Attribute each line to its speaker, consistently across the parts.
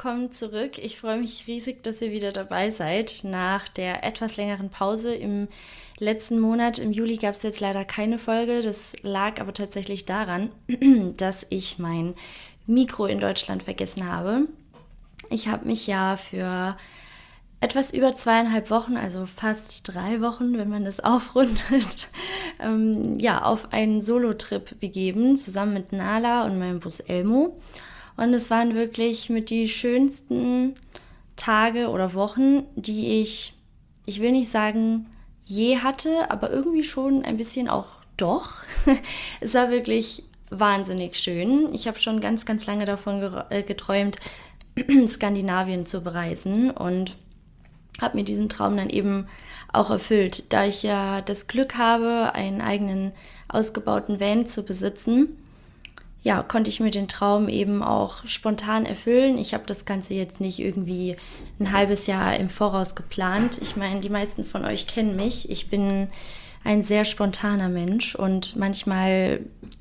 Speaker 1: willkommen zurück. Ich freue mich riesig, dass ihr wieder dabei seid. Nach der etwas längeren Pause im letzten Monat, im Juli, gab es jetzt leider keine Folge. Das lag aber tatsächlich daran, dass ich mein Mikro in Deutschland vergessen habe. Ich habe mich ja für etwas über 2,5 Wochen, also fast 3 Wochen, wenn man das aufrundet, auf einen Solo-Trip begeben, zusammen mit Nala und meinem Bus Elmo. Und es waren wirklich mit die schönsten Tage oder Wochen, die ich will nicht sagen, je hatte, aber irgendwie schon ein bisschen auch doch. Es war wirklich wahnsinnig schön. Ich habe schon ganz, ganz lange davon geträumt, Skandinavien zu bereisen und habe mir diesen Traum dann eben auch erfüllt. Da ich ja das Glück habe, einen eigenen ausgebauten Van zu besitzen, ja, konnte ich mir den Traum eben auch spontan erfüllen. Ich habe das Ganze jetzt nicht irgendwie ein halbes Jahr im Voraus geplant. Ich meine, die meisten von euch kennen mich. Ich bin ein sehr spontaner Mensch und manchmal,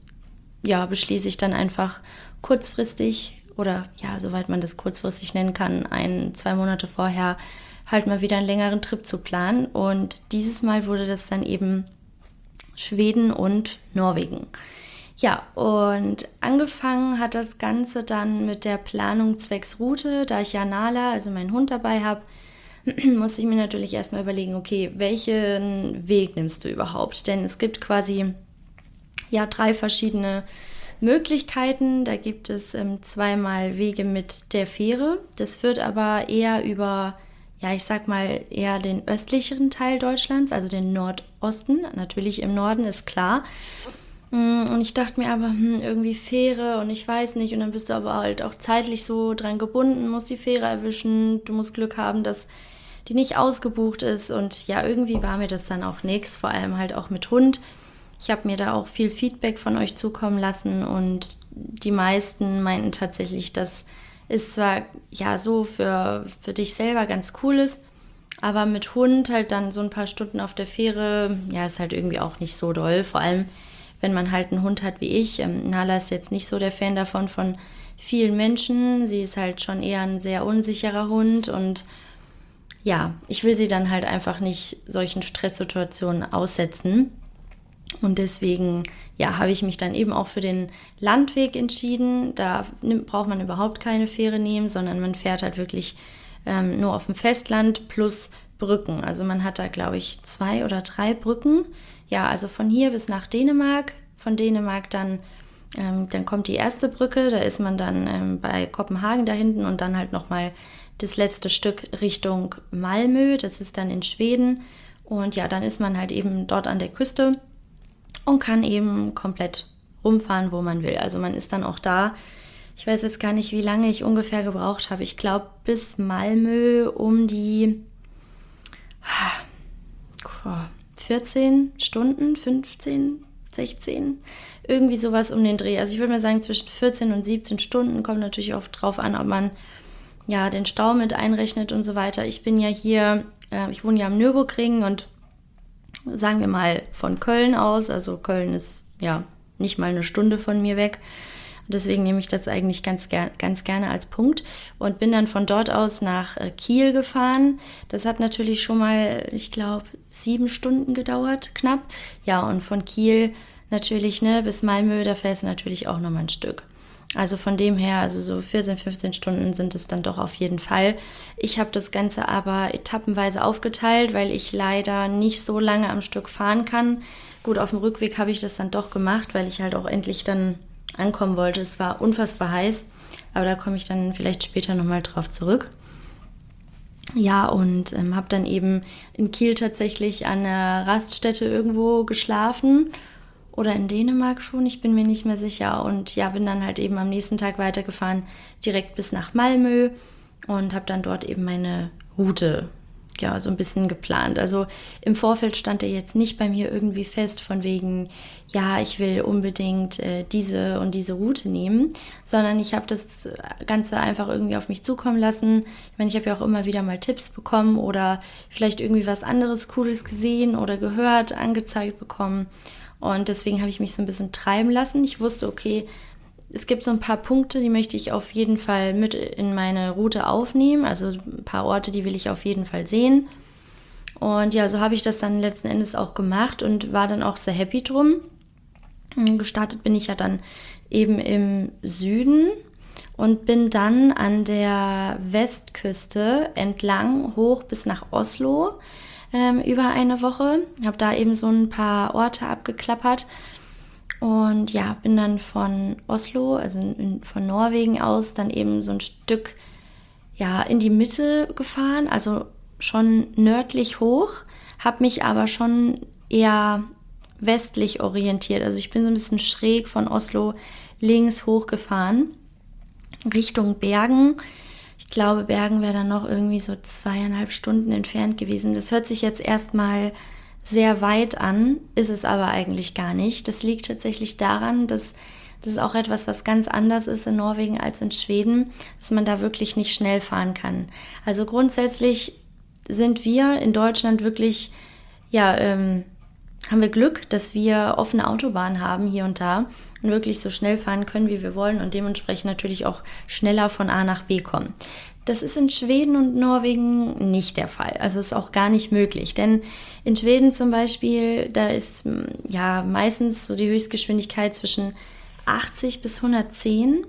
Speaker 1: ja, beschließe ich dann einfach kurzfristig oder ja, soweit man das kurzfristig nennen kann, 2 Monate vorher halt mal wieder einen längeren Trip zu planen. Und dieses Mal wurde das dann eben Schweden und Norwegen. Ja, und angefangen hat das Ganze dann mit der Planung zwecks Route. Da ich ja Nala, also meinen Hund, dabei habe, musste ich mir natürlich erstmal überlegen, okay, welchen Weg nimmst du überhaupt? Denn es gibt quasi ja 3 verschiedene Möglichkeiten. Da gibt es 2-mal Wege mit der Fähre. Das führt aber eher über, ja, ich sag mal, eher den östlicheren Teil Deutschlands, also den Nordosten. Natürlich im Norden, ist klar. Und ich dachte mir aber, irgendwie Fähre und ich weiß nicht. Und dann bist du aber halt auch zeitlich so dran gebunden, musst die Fähre erwischen. Du musst Glück haben, dass die nicht ausgebucht ist. Und ja, irgendwie war mir das dann auch nichts, vor allem halt auch mit Hund. Ich habe mir da auch viel Feedback von euch zukommen lassen und die meisten meinten tatsächlich, dass es zwar ja so für dich selber ganz cool ist, aber mit Hund halt dann so ein paar Stunden auf der Fähre, ja, ist halt irgendwie auch nicht so doll. Vor allem, wenn man halt einen Hund hat wie ich. Nala ist jetzt nicht so der Fan davon von vielen Menschen. Sie ist halt schon eher ein sehr unsicherer Hund und ja, ich will sie dann halt einfach nicht solchen Stresssituationen aussetzen. Und deswegen, ja, habe ich mich dann eben auch für den Landweg entschieden. Da braucht man überhaupt keine Fähre nehmen, sondern man fährt halt wirklich nur auf dem Festland plus Brücken. Also man hat da, glaube ich, 2 oder 3 Brücken. Ja, also von hier bis nach Dänemark. Von Dänemark dann kommt die erste Brücke. Da ist man dann bei Kopenhagen da hinten und dann halt nochmal das letzte Stück Richtung Malmö. Das ist dann in Schweden. Und ja, dann ist man halt eben dort an der Küste und kann eben komplett rumfahren, wo man will. Also man ist dann auch da. Ich weiß jetzt gar nicht, wie lange ich ungefähr gebraucht habe. Ich glaube, bis Malmö um die 14 Stunden, 15, 16, irgendwie sowas um den Dreh. Also ich würde mal sagen, zwischen 14 und 17 Stunden, kommt natürlich auch drauf an, ob man ja den Stau mit einrechnet und so weiter. Ich bin ja hier, ich wohne ja am Nürburgring und sagen wir mal von Köln aus, also Köln ist ja nicht mal eine Stunde von mir weg. Deswegen nehme ich das eigentlich ganz gerne als Punkt und bin dann von dort aus nach Kiel gefahren. Das hat natürlich schon mal, ich glaube, 7 Stunden gedauert, knapp. Ja, und von Kiel natürlich bis Malmö, da fährst du natürlich auch nochmal ein Stück. Also von dem her, also so 14, 15 Stunden sind es dann doch auf jeden Fall. Ich habe das Ganze aber etappenweise aufgeteilt, weil ich leider nicht so lange am Stück fahren kann. Gut, auf dem Rückweg habe ich das dann doch gemacht, weil ich halt auch endlich dann ankommen wollte. Es war unfassbar heiß, aber da komme ich dann vielleicht später nochmal drauf zurück. Ja, und habe dann eben in Kiel tatsächlich an einer Raststätte irgendwo geschlafen oder in Dänemark schon, ich bin mir nicht mehr sicher. Und ja, bin dann halt eben am nächsten Tag weitergefahren, direkt bis nach Malmö und habe dann dort eben meine Route ja, so ein bisschen geplant. Also im Vorfeld stand er jetzt nicht bei mir irgendwie fest von wegen, ja, ich will unbedingt diese und diese Route nehmen, sondern ich habe das Ganze einfach irgendwie auf mich zukommen lassen. Ich meine, ich habe ja auch immer wieder mal Tipps bekommen oder vielleicht irgendwie was anderes Cooles gesehen oder gehört, angezeigt bekommen. Und deswegen habe ich mich so ein bisschen treiben lassen. Ich wusste, okay, es gibt so ein paar Punkte, die möchte ich auf jeden Fall mit in meine Route aufnehmen. Also ein paar Orte, die will ich auf jeden Fall sehen. Und ja, so habe ich das dann letzten Endes auch gemacht und war dann auch sehr happy drum. Gestartet bin ich ja dann eben im Süden und bin dann an der Westküste entlang hoch bis nach Oslo über eine Woche. Habe da eben so ein paar Orte abgeklappert und ja, bin dann von Oslo, also von Norwegen aus, dann eben so ein Stück ja, in die Mitte gefahren, also schon nördlich hoch, habe mich aber schon eher westlich orientiert. Also ich bin so ein bisschen schräg von Oslo links hochgefahren, Richtung Bergen. Ich glaube, Bergen wäre dann noch irgendwie so 2,5 Stunden entfernt gewesen. Das hört sich jetzt erstmal sehr weit an, ist es aber eigentlich gar nicht. Das liegt tatsächlich daran, dass das ist auch etwas, was ganz anders ist in Norwegen als in Schweden, dass man da wirklich nicht schnell fahren kann. Also grundsätzlich sind wir in Deutschland wirklich, ja, haben wir Glück, dass wir offene Autobahnen haben hier und da und wirklich so schnell fahren können, wie wir wollen und dementsprechend natürlich auch schneller von A nach B kommen. Das ist in Schweden und Norwegen nicht der Fall. Also ist auch gar nicht möglich. Denn in Schweden zum Beispiel, da ist ja meistens so die Höchstgeschwindigkeit zwischen 80 bis 110.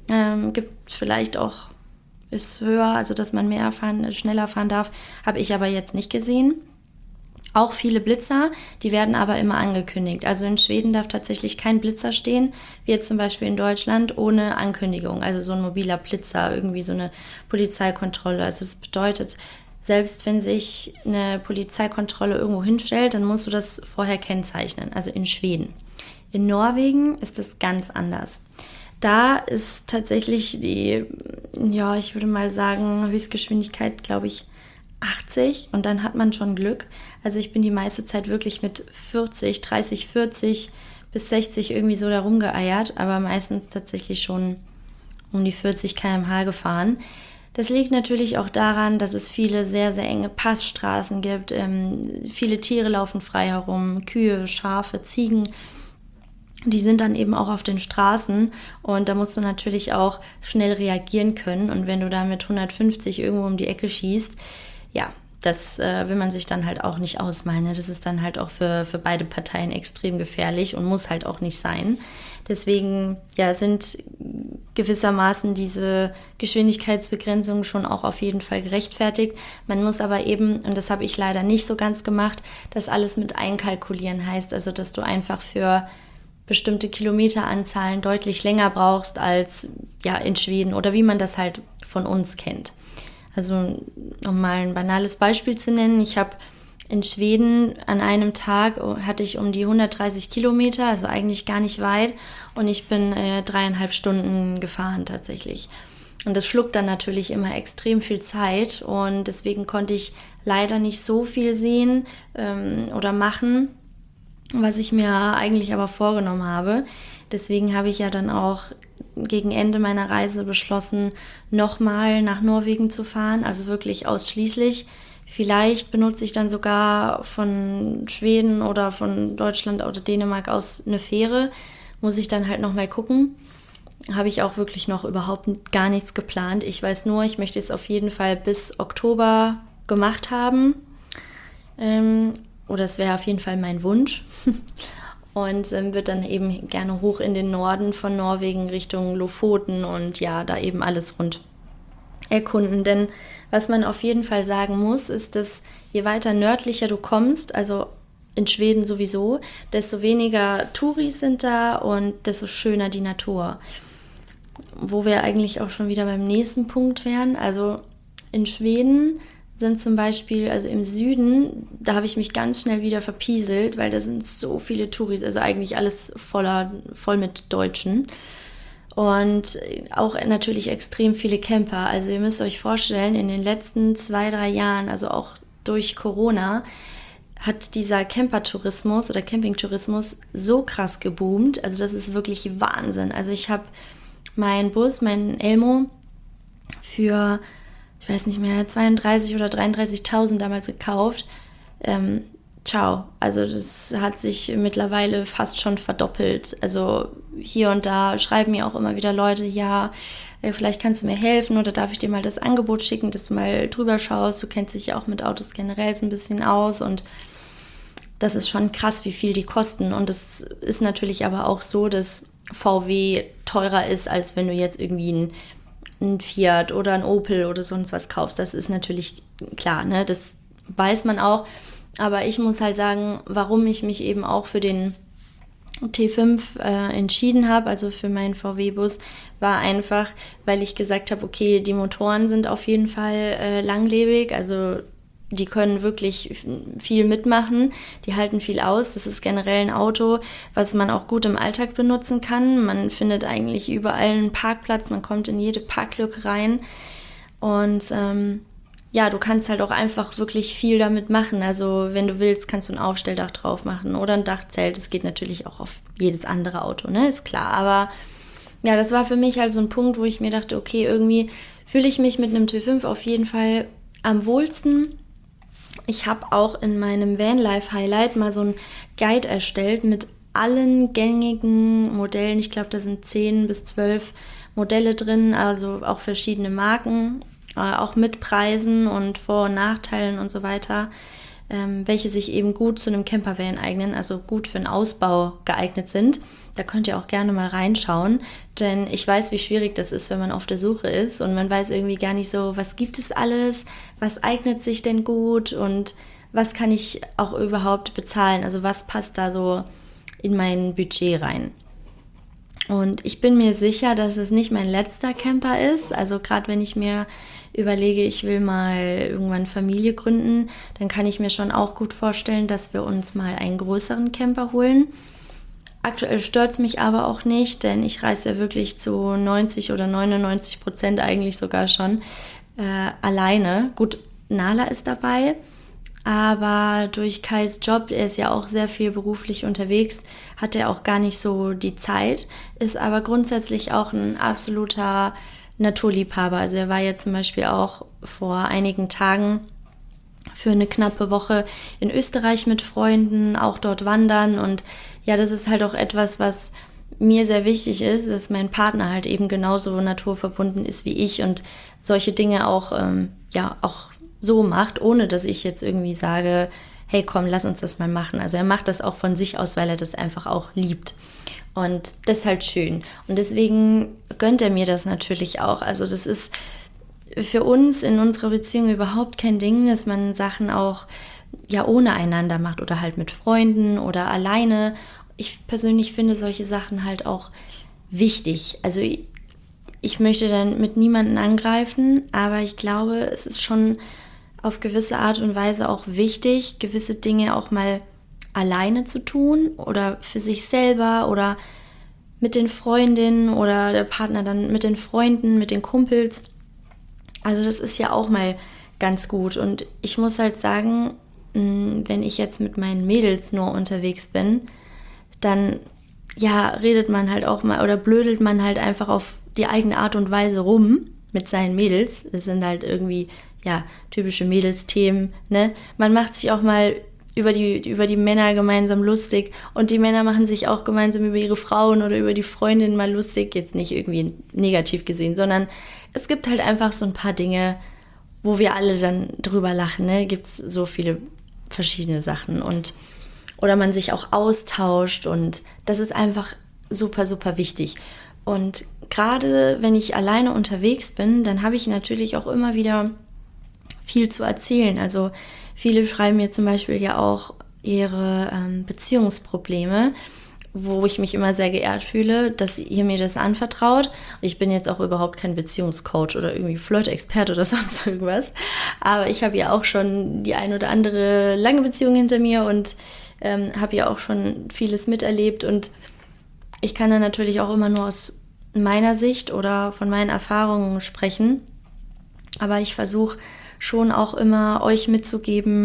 Speaker 1: Gibt vielleicht auch, ist höher, also dass man schneller fahren darf, habe ich aber jetzt nicht gesehen. Auch viele Blitzer, die werden aber immer angekündigt. Also in Schweden darf tatsächlich kein Blitzer stehen, wie jetzt zum Beispiel in Deutschland, ohne Ankündigung. Also so ein mobiler Blitzer, irgendwie so eine Polizeikontrolle. Also das bedeutet, selbst wenn sich eine Polizeikontrolle irgendwo hinstellt, dann musst du das vorher kennzeichnen. Also in Schweden. In Norwegen ist das ganz anders. Da ist tatsächlich die, ja, ich würde mal sagen, Höchstgeschwindigkeit, glaube ich, 80 und dann hat man schon Glück. Also ich bin die meiste Zeit wirklich mit 30, 40 bis 60 irgendwie so da rumgeeiert, aber meistens tatsächlich schon um die 40 km/h gefahren. Das liegt natürlich auch daran, dass es viele sehr, sehr enge Passstraßen gibt. Viele Tiere laufen frei herum, Kühe, Schafe, Ziegen. Die sind dann eben auch auf den Straßen und da musst du natürlich auch schnell reagieren können. Und wenn du da mit 150 irgendwo um die Ecke schießt, ja, das will man sich dann halt auch nicht ausmalen. Ne? Das ist dann halt auch für beide Parteien extrem gefährlich und muss halt auch nicht sein. Deswegen ja, sind gewissermaßen diese Geschwindigkeitsbegrenzungen schon auch auf jeden Fall gerechtfertigt. Man muss aber eben, und das habe ich leider nicht so ganz gemacht, das alles mit einkalkulieren heißt, also dass du einfach für bestimmte Kilometeranzahlen deutlich länger brauchst als ja, in Schweden oder wie man das halt von uns kennt. Also um mal ein banales Beispiel zu nennen, ich habe in Schweden an einem Tag hatte ich um die 130 Kilometer, also eigentlich gar nicht weit und ich bin 3,5 Stunden gefahren tatsächlich. Und das schluckt dann natürlich immer extrem viel Zeit und deswegen konnte ich leider nicht so viel sehen oder machen, was ich mir eigentlich aber vorgenommen habe. Deswegen habe ich ja dann auch gegen Ende meiner Reise beschlossen, nochmal nach Norwegen zu fahren, also wirklich ausschließlich. Vielleicht benutze ich dann sogar von Schweden oder von Deutschland oder Dänemark aus eine Fähre, muss ich dann halt nochmal gucken. Habe ich auch wirklich noch überhaupt gar nichts geplant. Ich weiß nur, ich möchte es auf jeden Fall bis Oktober gemacht haben. Oder es wäre auf jeden Fall mein Wunsch. Und wird dann eben gerne hoch in den Norden von Norwegen Richtung Lofoten und ja, da eben alles rund erkunden. Denn was man auf jeden Fall sagen muss, ist, dass je weiter nördlicher du kommst, also in Schweden sowieso, desto weniger Touris sind da und desto schöner die Natur. Wo wir eigentlich auch schon wieder beim nächsten Punkt wären. Also in Schweden sind zum Beispiel, also im Süden, da habe ich mich ganz schnell wieder verpieselt, weil da sind so viele Touris, also eigentlich alles voll mit Deutschen. Und auch natürlich extrem viele Camper. Also ihr müsst euch vorstellen, in den letzten 2-3 Jahren, also auch durch Corona, hat dieser Campertourismus oder Campingtourismus so krass geboomt. Also das ist wirklich Wahnsinn. Also ich habe meinen Bus, meinen Elmo, für, ich weiß nicht mehr, 32.000 oder 33.000 damals gekauft. ciao. Also das hat sich mittlerweile fast schon verdoppelt. Also hier und da schreiben mir auch immer wieder Leute, ja, vielleicht kannst du mir helfen oder darf ich dir mal das Angebot schicken, dass du mal drüber schaust. Du kennst dich ja auch mit Autos generell so ein bisschen aus und das ist schon krass, wie viel die kosten. Und es ist natürlich aber auch so, dass VW teurer ist, als wenn du jetzt irgendwie ein Fiat oder ein Opel oder sonst was kaufst. Das ist natürlich klar, ne? Das weiß man auch. Aber ich muss halt sagen, warum ich mich eben auch für den T5 entschieden habe, also für meinen VW-Bus, war einfach, weil ich gesagt habe, okay, die Motoren sind auf jeden Fall langlebig, also die können wirklich viel mitmachen, die halten viel aus. Das ist generell ein Auto, was man auch gut im Alltag benutzen kann. Man findet eigentlich überall einen Parkplatz, man kommt in jede Parklücke rein und ja, du kannst halt auch einfach wirklich viel damit machen. Also wenn du willst, kannst du ein Aufstelldach drauf machen oder ein Dachzelt. Das geht natürlich auch auf jedes andere Auto, ne, ist klar. Aber ja, das war für mich halt so ein Punkt, wo ich mir dachte, okay, irgendwie fühle ich mich mit einem T5 auf jeden Fall am wohlsten. Ich habe auch in meinem Vanlife-Highlight mal so einen Guide erstellt mit allen gängigen Modellen. Ich glaube, da sind 10 bis 12 Modelle drin, also auch verschiedene Marken, auch mit Preisen und Vor- und Nachteilen und so weiter, welche sich eben gut zu einem Campervan eignen, also gut für einen Ausbau geeignet sind. Da könnt ihr auch gerne mal reinschauen, denn ich weiß, wie schwierig das ist, wenn man auf der Suche ist und man weiß irgendwie gar nicht so, was gibt es alles, was eignet sich denn gut und was kann ich auch überhaupt bezahlen, also was passt da so in mein Budget rein. Und ich bin mir sicher, dass es nicht mein letzter Camper ist. Also gerade wenn ich mir überlege, ich will mal irgendwann Familie gründen, dann kann ich mir schon auch gut vorstellen, dass wir uns mal einen größeren Camper holen. Aktuell stört es mich aber auch nicht, denn ich reise ja wirklich zu 90 oder 99% eigentlich sogar schon alleine. Gut, Nala ist dabei, aber durch Kais Job, er ist ja auch sehr viel beruflich unterwegs, hat er auch gar nicht so die Zeit, ist aber grundsätzlich auch ein absoluter Naturliebhaber. Also er war jetzt zum Beispiel auch vor einigen Tagen für eine knappe Woche in Österreich mit Freunden, auch dort wandern und ja, das ist halt auch etwas, was mir sehr wichtig ist, dass mein Partner halt eben genauso naturverbunden ist wie ich und solche Dinge auch, ja, auch so macht, ohne dass ich jetzt irgendwie sage, hey komm, lass uns das mal machen. Also er macht das auch von sich aus, weil er das einfach auch liebt. Und das ist halt schön. Und deswegen gönnt er mir das natürlich auch. Also das ist für uns in unserer Beziehung überhaupt kein Ding, dass man Sachen auch ja ohne einander macht oder halt mit Freunden oder alleine. Ich persönlich finde solche Sachen halt auch wichtig. Also ich möchte dann mit niemandem angreifen, aber ich glaube, es ist schon auf gewisse Art und Weise auch wichtig, gewisse Dinge auch mal alleine zu tun oder für sich selber oder mit den Freundinnen oder der Partner dann mit den Freunden, mit den Kumpels. Also das ist ja auch mal ganz gut und ich muss halt sagen, wenn ich jetzt mit meinen Mädels nur unterwegs bin, dann ja, redet man halt auch mal oder blödelt man halt einfach auf die eigene Art und Weise rum mit seinen Mädels. Das sind halt irgendwie, ja, typische Mädelsthemen, ne? Man macht sich auch mal über die Männer gemeinsam lustig und die Männer machen sich auch gemeinsam über ihre Frauen oder über die Freundin mal lustig, jetzt nicht irgendwie negativ gesehen, sondern es gibt halt einfach so ein paar Dinge, wo wir alle dann drüber lachen, ne? Gibt's so viele verschiedene Sachen und oder man sich auch austauscht und das ist einfach super, super wichtig. Und gerade wenn ich alleine unterwegs bin, dann habe ich natürlich auch immer wieder viel zu erzählen. Also viele schreiben mir zum Beispiel ja auch ihre Beziehungsprobleme, wo ich mich immer sehr geehrt fühle, dass ihr mir das anvertraut. Ich bin jetzt auch überhaupt kein Beziehungscoach oder irgendwie Flirt-Experte oder sonst irgendwas. Aber ich habe ja auch schon die ein oder andere lange Beziehung hinter mir und habe ja auch schon vieles miterlebt. Und ich kann dann natürlich auch immer nur aus meiner Sicht oder von meinen Erfahrungen sprechen. Aber ich versuche schon auch immer euch mitzugeben,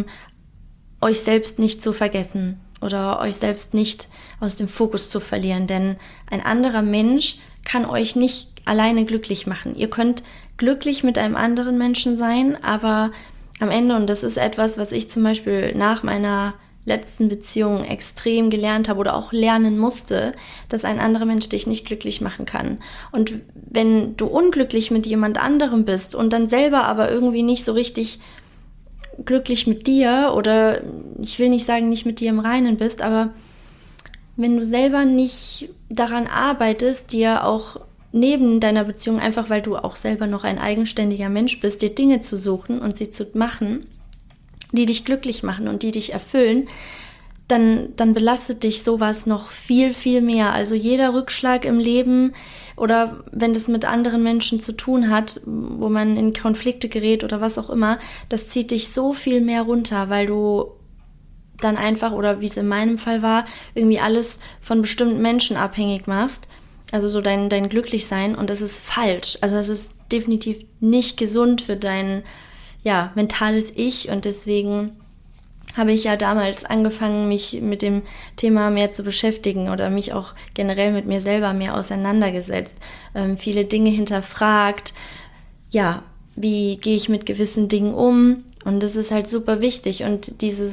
Speaker 1: euch selbst nicht zu vergessen oder euch selbst nicht aus dem Fokus zu verlieren. Denn ein anderer Mensch kann euch nicht alleine glücklich machen. Ihr könnt glücklich mit einem anderen Menschen sein, aber am Ende, und das ist etwas, was ich zum Beispiel nach meiner letzten Beziehungen extrem gelernt habe oder auch lernen musste, dass ein anderer Mensch dich nicht glücklich machen kann. Und wenn du unglücklich mit jemand anderem bist und dann selber aber irgendwie nicht so richtig glücklich mit dir oder ich will nicht sagen, nicht mit dir im Reinen bist, aber wenn du selber nicht daran arbeitest, dir auch neben deiner Beziehung, einfach weil du auch selber noch ein eigenständiger Mensch bist, dir Dinge zu suchen und sie zu machen, die dich glücklich machen und die dich erfüllen, dann belastet dich sowas noch viel, viel mehr. Also jeder Rückschlag im Leben oder wenn das mit anderen Menschen zu tun hat, wo man in Konflikte gerät oder was auch immer, das zieht dich so viel mehr runter, weil du dann einfach, oder wie es in meinem Fall war, irgendwie alles von bestimmten Menschen abhängig machst. Also so dein Glücklichsein, und das ist falsch. Also das ist definitiv nicht gesund für dein mentales Ich, und deswegen habe ich ja damals angefangen, mich mit dem Thema mehr zu beschäftigen oder mich auch generell mit mir selber mehr auseinandergesetzt, viele Dinge hinterfragt, wie gehe ich mit gewissen Dingen um, und das ist halt super wichtig, und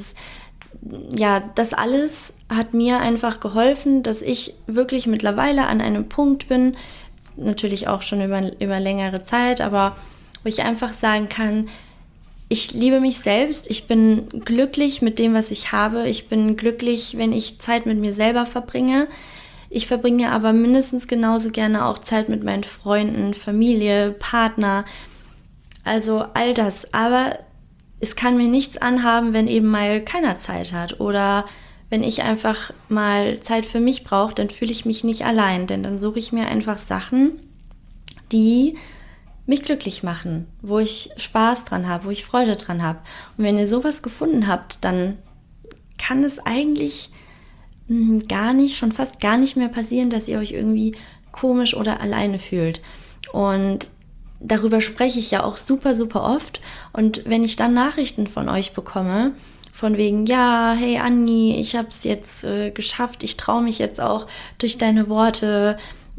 Speaker 1: das alles hat mir einfach geholfen, dass ich wirklich mittlerweile an einem Punkt bin, natürlich auch schon über längere Zeit, aber wo ich einfach sagen kann, ich liebe mich selbst, ich bin glücklich mit dem, was ich habe, ich bin glücklich, wenn ich Zeit mit mir selber verbringe. Ich verbringe aber mindestens genauso gerne auch Zeit mit meinen Freunden, Familie, Partner, also all das. Aber es kann mir nichts anhaben, wenn eben mal keiner Zeit hat, oder wenn ich einfach mal Zeit für mich brauche, dann fühle ich mich nicht allein, denn dann suche ich mir einfach Sachen, die mich glücklich machen, wo ich Spaß dran habe, wo ich Freude dran habe. Und wenn ihr sowas gefunden habt, dann kann es eigentlich schon fast gar nicht mehr passieren, dass ihr euch irgendwie komisch oder alleine fühlt. Und darüber spreche ich ja auch super, super oft. Und wenn ich dann Nachrichten von euch bekomme, von wegen, ja, hey Anni, ich habe es jetzt geschafft, ich traue mich jetzt auch durch deine Worte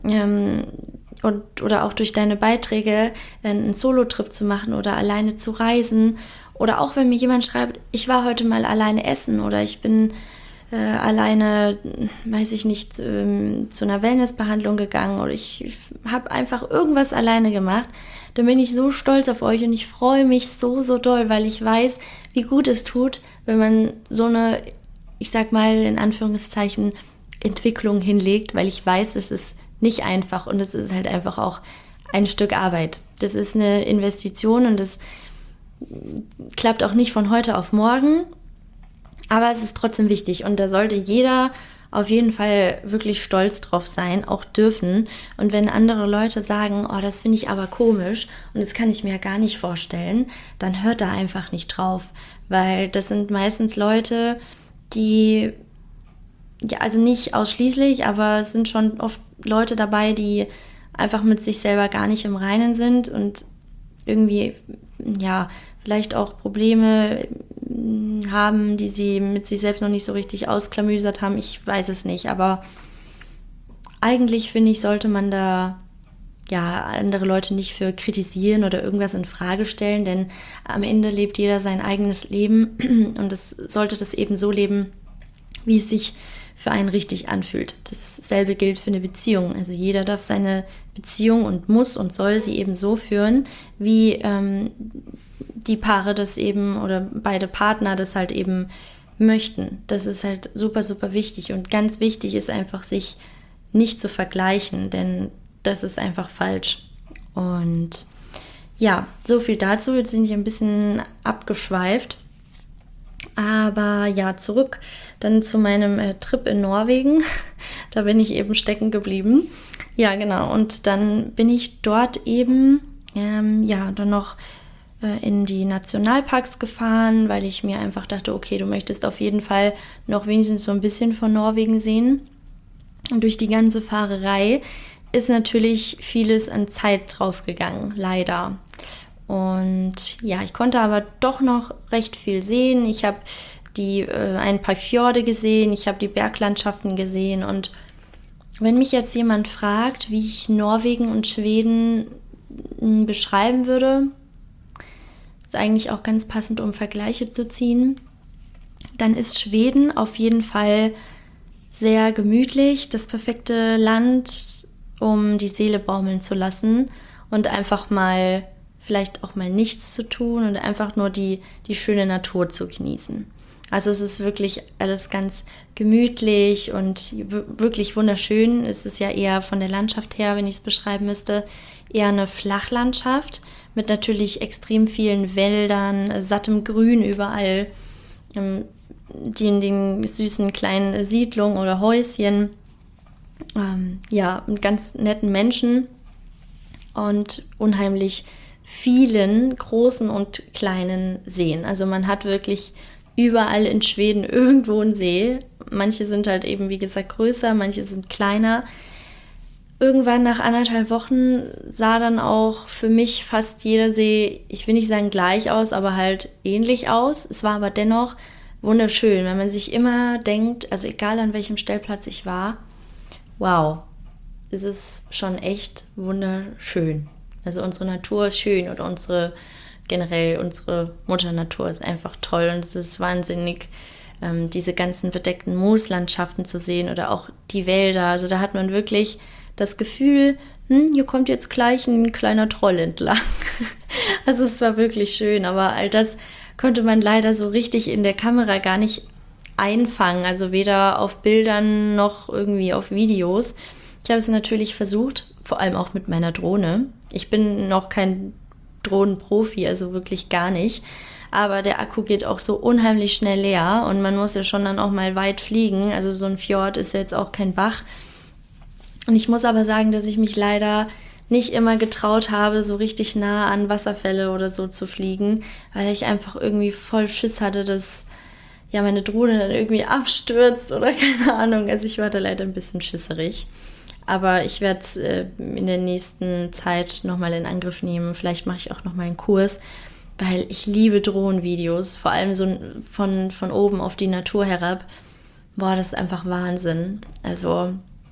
Speaker 1: oder auch durch deine Beiträge einen Solo-Trip zu machen oder alleine zu reisen. Oder auch wenn mir jemand schreibt, ich war heute mal alleine essen oder ich bin alleine, weiß ich nicht, zu einer Wellnessbehandlung gegangen oder ich habe einfach irgendwas alleine gemacht, dann bin ich so stolz auf euch und ich freue mich so, so doll, weil ich weiß, wie gut es tut, wenn man so eine, ich sag mal in Anführungszeichen, Entwicklung hinlegt, weil ich weiß, es ist nicht einfach und es ist halt einfach auch ein Stück Arbeit. Das ist eine Investition und das klappt auch nicht von heute auf morgen, aber es ist trotzdem wichtig und da sollte jeder auf jeden Fall wirklich stolz drauf sein, auch dürfen. Und wenn andere Leute sagen, oh, das finde ich aber komisch und das kann ich mir ja gar nicht vorstellen, dann hört da einfach nicht drauf, weil das sind meistens Leute, die, ja, also nicht ausschließlich, aber es sind schon oft Leute dabei, die einfach mit sich selber gar nicht im Reinen sind und irgendwie, ja, vielleicht auch Probleme haben, die sie mit sich selbst noch nicht so richtig ausklamüsert haben. Ich weiß es nicht, aber eigentlich finde ich, sollte man da andere Leute nicht für kritisieren oder irgendwas in Frage stellen, denn am Ende lebt jeder sein eigenes Leben und es sollte das eben so leben, wie es sich für einen richtig anfühlt. Dasselbe gilt für eine Beziehung. Also jeder darf seine Beziehung und muss und soll sie eben so führen, wie die Paare das eben oder beide Partner das halt eben möchten. Das ist halt super, super wichtig. Und ganz wichtig ist einfach, sich nicht zu vergleichen, denn das ist einfach falsch. Und ja, so viel dazu. Jetzt bin ich ein bisschen abgeschweift. Aber ja, zurück dann zu meinem Trip in Norwegen. Da bin ich eben stecken geblieben. Ja, genau. Und dann bin ich dort eben, dann noch in die Nationalparks gefahren, weil ich mir einfach dachte, okay, du möchtest auf jeden Fall noch wenigstens so ein bisschen von Norwegen sehen. Und durch die ganze Fahrerei ist natürlich vieles an Zeit draufgegangen, leider. Und ja, ich konnte aber doch noch recht viel sehen. Ich habe ein paar Fjorde gesehen, ich habe die Berglandschaften gesehen. Und wenn mich jetzt jemand fragt, wie ich Norwegen und Schweden beschreiben würde, ist eigentlich auch ganz passend, um Vergleiche zu ziehen. dann ist Schweden auf jeden Fall sehr gemütlich, das perfekte Land, um die Seele baumeln zu lassen und einfach mal, vielleicht auch mal nichts zu tun und einfach nur die schöne Natur zu genießen. Also es ist wirklich alles ganz gemütlich und wirklich wunderschön. Es ist ja eher von der Landschaft her, wenn ich es beschreiben müsste, eher eine Flachlandschaft mit natürlich extrem vielen Wäldern, sattem Grün überall, die in den süßen kleinen Siedlungen oder Häuschen, mit ganz netten Menschen und unheimlich vielen großen und kleinen Seen. Also man hat wirklich überall in Schweden irgendwo einen See. Manche sind halt eben, wie gesagt, größer, manche sind kleiner. Irgendwann nach 1,5 Wochen sah dann auch für mich fast jeder See, ich will nicht sagen gleich aus, aber halt ähnlich aus. Es war aber dennoch wunderschön, wenn man sich immer denkt, also egal an welchem Stellplatz ich war, wow, es ist schon echt wunderschön. Also unsere Natur ist schön oder generell unsere Mutter Natur ist einfach toll und es ist wahnsinnig, diese ganzen bedeckten Mooslandschaften zu sehen oder auch die Wälder. Also da hat man wirklich das Gefühl, hier kommt jetzt gleich ein kleiner Troll entlang. Also es war wirklich schön, aber all das konnte man leider so richtig in der Kamera gar nicht einfangen. Also weder auf Bildern noch irgendwie auf Videos. Ich habe es natürlich versucht, vor allem auch mit meiner Drohne. Ich bin noch kein Drohnenprofi, also wirklich gar nicht. Aber der Akku geht auch so unheimlich schnell leer und man muss ja schon dann auch mal weit fliegen. Also so ein Fjord ist ja jetzt auch kein Bach. Und ich muss aber sagen, dass ich mich leider nicht immer getraut habe, so richtig nah an Wasserfälle oder so zu fliegen, weil ich einfach irgendwie voll Schiss hatte, dass ja meine Drohne dann irgendwie abstürzt oder keine Ahnung. Also ich war da leider ein bisschen schisserig. Aber ich werde es in der nächsten Zeit nochmal in Angriff nehmen. Vielleicht mache ich auch nochmal einen Kurs, weil ich liebe Drohnenvideos, vor allem so von oben auf die Natur herab. Boah, das ist einfach Wahnsinn. Also,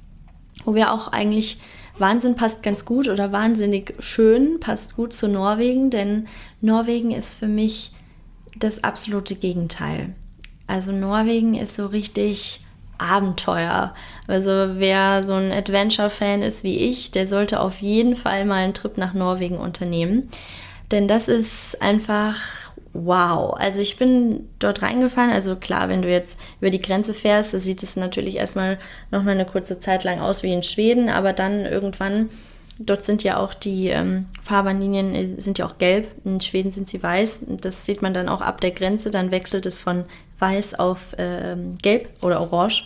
Speaker 1: wo wir auch eigentlich, Wahnsinn passt ganz gut oder wahnsinnig schön, passt gut zu Norwegen, denn Norwegen ist für mich das absolute Gegenteil. Also Norwegen ist so richtig Abenteuer. Also wer so ein Adventure-Fan ist wie ich, der sollte auf jeden Fall mal einen Trip nach Norwegen unternehmen. Denn das ist einfach wow. Also ich bin dort reingefahren. Also klar, wenn du jetzt über die Grenze fährst, da sieht es natürlich erstmal nochmal eine kurze Zeit lang aus wie in Schweden. Aber dann irgendwann, dort sind ja auch die Fahrbahnlinien sind ja auch gelb. In Schweden sind sie weiß. Das sieht man dann auch ab der Grenze. Dann wechselt es von weiß auf gelb oder orange.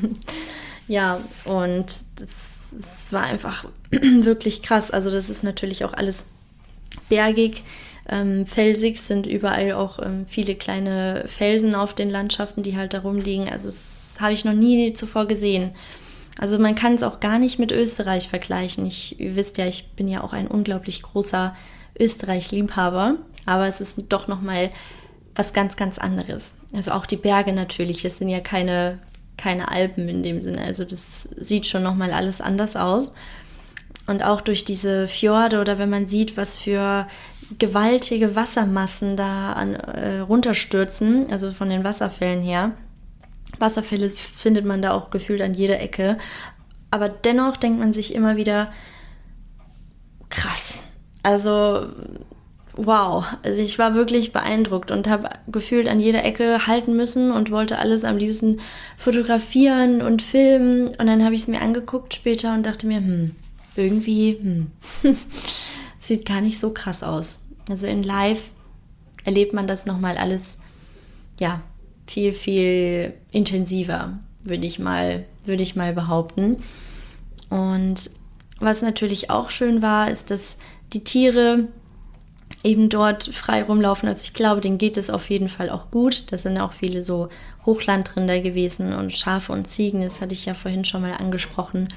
Speaker 1: Ja, und das war einfach wirklich krass. Also das ist natürlich auch alles bergig, felsig, sind überall auch viele kleine Felsen auf den Landschaften, die halt da rumliegen. Also das habe ich noch nie zuvor gesehen. Also man kann es auch gar nicht mit Österreich vergleichen. Ihr wisst ja, ich bin ja auch ein unglaublich großer Österreich-Liebhaber, aber es ist doch nochmal was ganz, ganz anderes. Also auch die Berge natürlich, das sind ja keine Alpen in dem Sinne. Also das sieht schon nochmal alles anders aus. Und auch durch diese Fjorde oder wenn man sieht, was für gewaltige Wassermassen da runterstürzen, also von den Wasserfällen her. Wasserfälle findet man da auch gefühlt an jeder Ecke. Aber dennoch denkt man sich immer wieder, krass. Also wow, also ich war wirklich beeindruckt und habe gefühlt an jeder Ecke halten müssen und wollte alles am liebsten fotografieren und filmen. Und dann habe ich es mir angeguckt später und dachte mir, irgendwie, sieht gar nicht so krass aus. Also in Live erlebt man das nochmal alles, ja, viel, viel intensiver, würde ich mal behaupten. Und was natürlich auch schön war, ist, dass die Tiere eben dort frei rumlaufen. Also ich glaube, denen geht es auf jeden Fall auch gut. Da sind ja auch viele so Hochlandrinder gewesen und Schafe und Ziegen, das hatte ich ja vorhin schon mal angesprochen.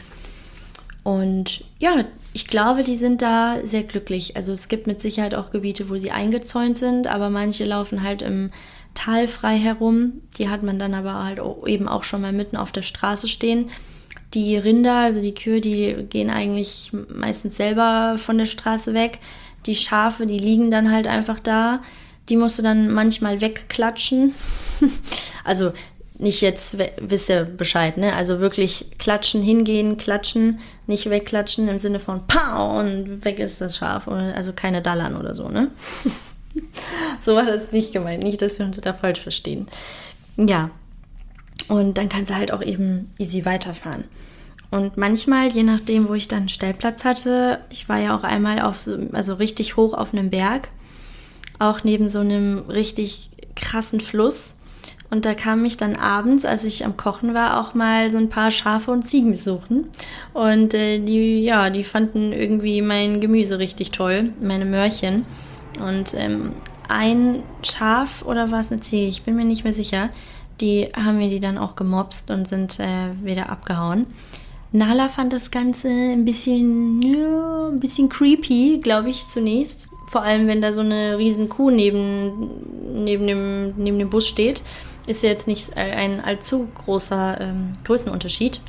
Speaker 1: Und ja, ich glaube, die sind da sehr glücklich. Also es gibt mit Sicherheit auch Gebiete, wo sie eingezäunt sind, aber manche laufen halt im Tal frei herum. Die hat man dann aber halt eben auch schon mal mitten auf der Straße stehen. Die Rinder, also die Kühe, die gehen eigentlich meistens selber von der Straße weg. Die Schafe, die liegen dann halt einfach da. Die musst du dann manchmal wegklatschen. Also nicht jetzt, wisst ihr Bescheid, ne? Also wirklich klatschen, hingehen, klatschen, nicht wegklatschen im Sinne von Pow und weg ist das Schaf. Also keine Dallern oder so, ne? So war das nicht gemeint. Nicht, dass wir uns da falsch verstehen. Ja. Und dann kannst du halt auch eben easy weiterfahren. Und manchmal, je nachdem, wo ich dann einen Stellplatz hatte, ich war ja auch einmal also richtig hoch auf einem Berg, auch neben so einem richtig krassen Fluss. Und da kam ich dann abends, als ich am Kochen war, auch mal so ein paar Schafe und Ziegen besuchen. Und die fanden irgendwie mein Gemüse richtig toll, meine Möhrchen. Und ein Schaf oder war es eine Ziege, ich bin mir nicht mehr sicher, die haben mir die dann auch gemopst und sind wieder abgehauen. Nala fand das Ganze ein bisschen creepy, glaube ich, zunächst. Vor allem, wenn da so eine riesen Kuh neben dem Bus steht. Ist ja jetzt nicht ein allzu großer Größenunterschied.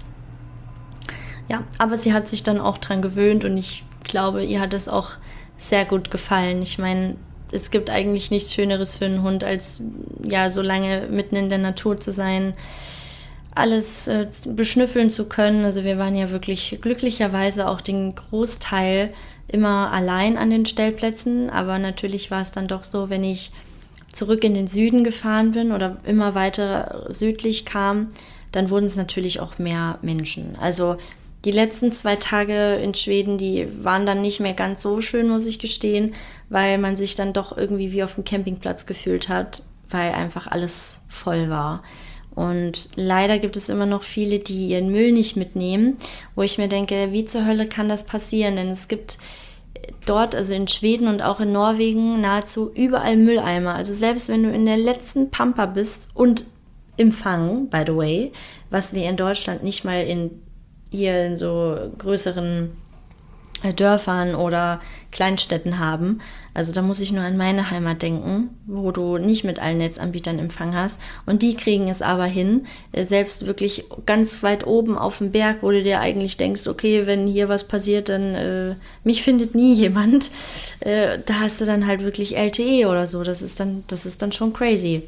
Speaker 1: Ja, aber sie hat sich dann auch dran gewöhnt und ich glaube, ihr hat es auch sehr gut gefallen. Ich meine, es gibt eigentlich nichts Schöneres für einen Hund, als ja so lange mitten in der Natur zu sein, alles beschnüffeln zu können. Also wir waren ja wirklich glücklicherweise auch den Großteil immer allein an den Stellplätzen, aber natürlich war es dann doch so, wenn ich zurück in den Süden gefahren bin oder immer weiter südlich kam, dann wurden es natürlich auch mehr Menschen. Also die letzten 2 Tage in Schweden, die waren dann nicht mehr ganz so schön, muss ich gestehen, weil man sich dann doch irgendwie wie auf dem Campingplatz gefühlt hat, weil einfach alles voll war. Und leider gibt es immer noch viele, die ihren Müll nicht mitnehmen, wo ich mir denke, wie zur Hölle kann das passieren? Denn es gibt dort, also in Schweden und auch in Norwegen, nahezu überall Mülleimer. Also selbst wenn du in der letzten Pampa bist und im Fang, by the way, was wir in Deutschland nicht mal hier in so größeren Dörfern oder Kleinstädten haben. Also da muss ich nur an meine Heimat denken, wo du nicht mit allen Netzanbietern Empfang hast. Und die kriegen es aber hin, selbst wirklich ganz weit oben auf dem Berg, wo du dir eigentlich denkst, okay, wenn hier was passiert, dann mich findet nie jemand. Da hast du dann halt wirklich LTE oder so. Das ist dann schon crazy.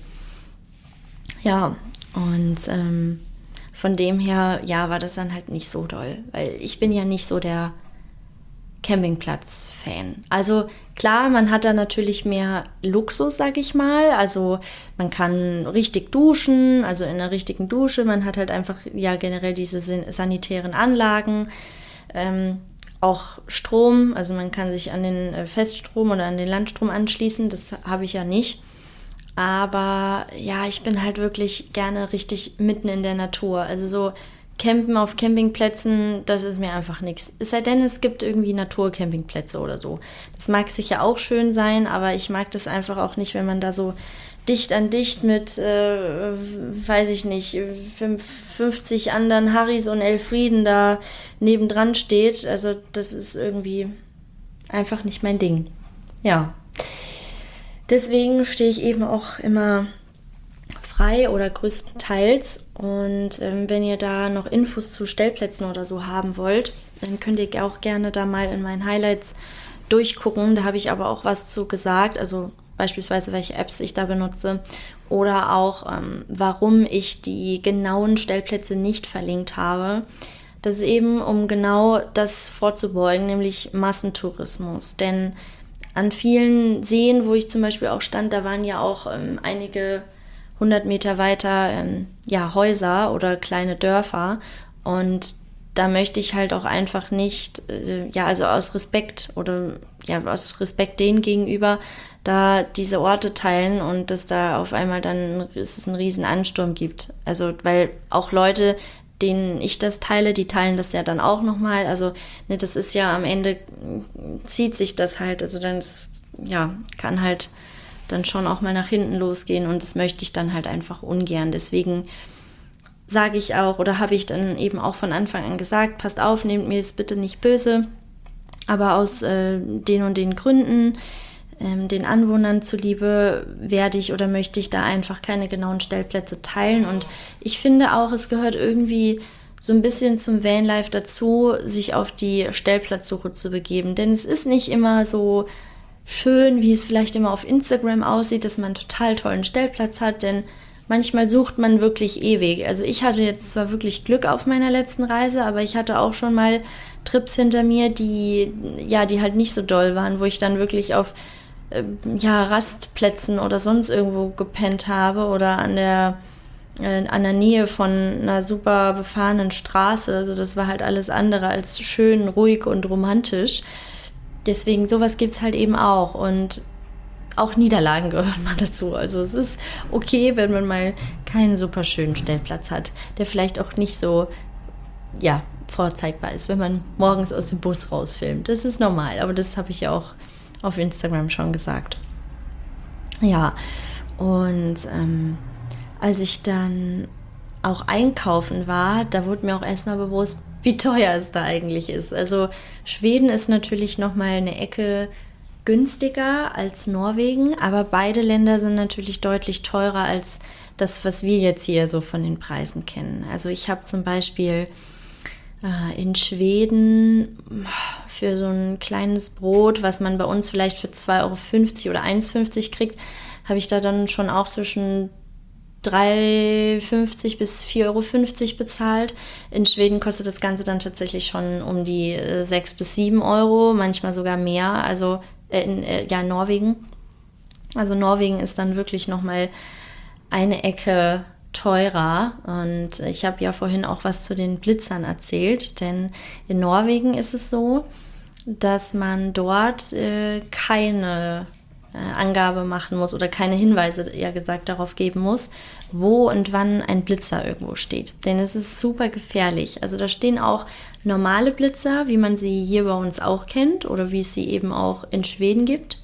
Speaker 1: Ja, und von dem her, ja, war das dann halt nicht so doll. Weil ich bin ja nicht so der Campingplatz-Fan. Also klar, man hat da natürlich mehr Luxus, sag ich mal. Also man kann richtig duschen, also in einer richtigen Dusche. Man hat halt einfach ja generell diese sanitären Anlagen. Auch Strom, also man kann sich an den Feststrom oder an den Landstrom anschließen. Das habe ich ja nicht. Aber ja, ich bin halt wirklich gerne richtig mitten in der Natur. Also so Campen auf Campingplätzen, das ist mir einfach nichts. Es sei denn, es gibt irgendwie Naturcampingplätze oder so. Das mag sicher auch schön sein, aber ich mag das einfach auch nicht, wenn man da so dicht an dicht mit, weiß ich nicht, 50 anderen Harrys und Elfrieden da nebendran steht. Also das ist irgendwie einfach nicht mein Ding. Ja. Deswegen stehe ich eben auch immer frei oder größtenteils. Und wenn ihr da noch Infos zu Stellplätzen oder so haben wollt, dann könnt ihr auch gerne da mal in meinen Highlights durchgucken. Da habe ich aber auch was zu gesagt, also beispielsweise welche Apps ich da benutze oder auch warum ich die genauen Stellplätze nicht verlinkt habe. Das ist eben, um genau das vorzubeugen, nämlich Massentourismus. Denn an vielen Seen, wo ich zum Beispiel auch stand, da waren ja auch einige 100 Meter weiter Häuser oder kleine Dörfer und da möchte ich halt auch einfach nicht, also aus Respekt denen gegenüber, da diese Orte teilen und dass da auf einmal dann es einen riesen Ansturm gibt. Also weil auch Leute, denen ich das teile, die teilen das ja dann auch nochmal. Also ne, das ist ja am Ende, zieht sich das halt, also dann kann halt dann schon auch mal nach hinten losgehen und das möchte ich dann halt einfach ungern. Deswegen sage ich auch oder habe ich dann eben auch von Anfang an gesagt, passt auf, nehmt mir das bitte nicht böse, aber aus den und den Gründen, den Anwohnern zuliebe, werde ich oder möchte ich da einfach keine genauen Stellplätze teilen und ich finde auch, es gehört irgendwie so ein bisschen zum Vanlife dazu, sich auf die Stellplatzsuche zu begeben, denn es ist nicht immer so schön, wie es vielleicht immer auf Instagram aussieht, dass man einen total tollen Stellplatz hat, denn manchmal sucht man wirklich ewig. Also ich hatte jetzt zwar wirklich Glück auf meiner letzten Reise, aber ich hatte auch schon mal Trips hinter mir, die halt nicht so doll waren, wo ich dann wirklich auf Rastplätzen oder sonst irgendwo gepennt habe oder an der Nähe von einer super befahrenen Straße. Also das war halt alles andere als schön, ruhig und romantisch. Deswegen, sowas gibt es halt eben auch. Und auch Niederlagen gehören mal dazu. Also es ist okay, wenn man mal keinen super schönen Stellplatz hat, der vielleicht auch nicht so, vorzeigbar ist, wenn man morgens aus dem Bus rausfilmt. Das ist normal, aber das habe ich ja auch auf Instagram schon gesagt. Ja, und als ich dann auch einkaufen war, da wurde mir auch erstmal bewusst, wie teuer es da eigentlich ist. Also Schweden ist natürlich nochmal eine Ecke günstiger als Norwegen, aber beide Länder sind natürlich deutlich teurer als das, was wir jetzt hier so von den Preisen kennen. Also ich habe zum Beispiel in Schweden für so ein kleines Brot, was man bei uns vielleicht für 2,50 € oder 1,50 € kriegt, habe ich da dann schon auch zwischen 3,50 bis 4,50 € bezahlt. In Schweden kostet das Ganze dann tatsächlich schon um die 6 bis 7 €, manchmal sogar mehr. Also Norwegen. Also Norwegen ist dann wirklich nochmal eine Ecke teurer. Und ich habe ja vorhin auch was zu den Blitzern erzählt, denn in Norwegen ist es so, dass man dort keine Angabe machen muss oder keine Hinweise, eher gesagt, darauf geben muss, wo und wann ein Blitzer irgendwo steht. Denn es ist super gefährlich. Also da stehen auch normale Blitzer, wie man sie hier bei uns auch kennt oder wie es sie eben auch in Schweden gibt.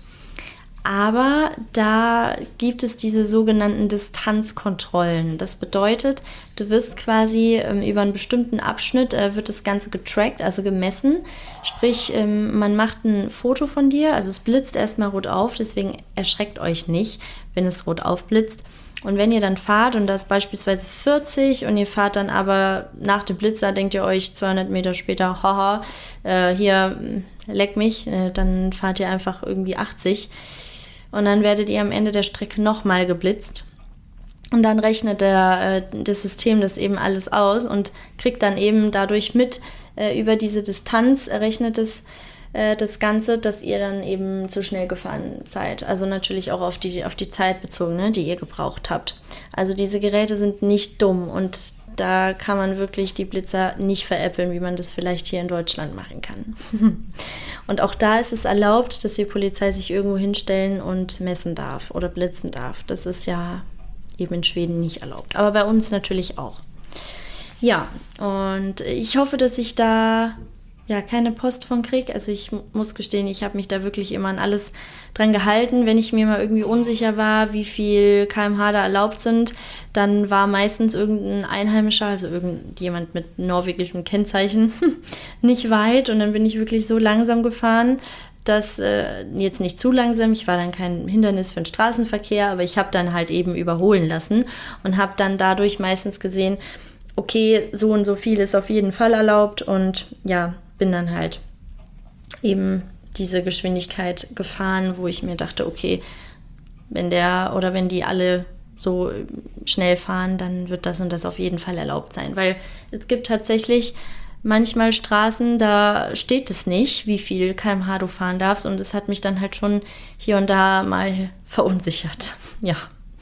Speaker 1: Aber da gibt es diese sogenannten Distanzkontrollen. Das bedeutet, du wirst quasi über einen bestimmten Abschnitt wird das Ganze getrackt, also gemessen. Sprich, man macht ein Foto von dir, also es blitzt erstmal rot auf, deswegen erschreckt euch nicht, wenn es rot aufblitzt. Und wenn ihr dann fahrt und das beispielsweise 40 und ihr fahrt dann aber nach dem Blitzer, denkt ihr euch 200 Meter später, haha, hier leck mich, dann fahrt ihr einfach irgendwie 80. Und dann werdet ihr am Ende der Strecke nochmal geblitzt. Und dann rechnet das System das eben alles aus und kriegt dann eben dadurch mit, über diese Distanz rechnet es das Ganze, dass ihr dann eben zu schnell gefahren seid. Also natürlich auch auf die Zeit bezogen, ne, die ihr gebraucht habt. Also diese Geräte sind nicht dumm und da kann man wirklich die Blitzer nicht veräppeln, wie man das vielleicht hier in Deutschland machen kann. Und auch da ist es erlaubt, dass die Polizei sich irgendwo hinstellen und messen darf oder blitzen darf. Das ist ja eben in Schweden nicht erlaubt. Aber bei uns natürlich auch. Ja, und ich hoffe, dass ich da keine Post von kriege. Also ich muss gestehen, ich habe mich da wirklich immer an alles dran gehalten. Wenn ich mir mal irgendwie unsicher war, wie viel km/h da erlaubt sind, dann war meistens irgendein Einheimischer, also irgendjemand mit norwegischem Kennzeichen, nicht weit. Und dann bin ich wirklich so langsam gefahren, dass jetzt nicht zu langsam, ich war dann kein Hindernis für den Straßenverkehr, aber ich habe dann halt eben überholen lassen und habe dann dadurch meistens gesehen, okay, so und so viel ist auf jeden Fall erlaubt und bin dann halt eben diese Geschwindigkeit gefahren, wo ich mir dachte, okay, wenn die alle so schnell fahren, dann wird das und das auf jeden Fall erlaubt sein. Weil es gibt tatsächlich manchmal Straßen, da steht es nicht, wie viel km/h du fahren darfst und es hat mich dann halt schon hier und da mal verunsichert. Ja.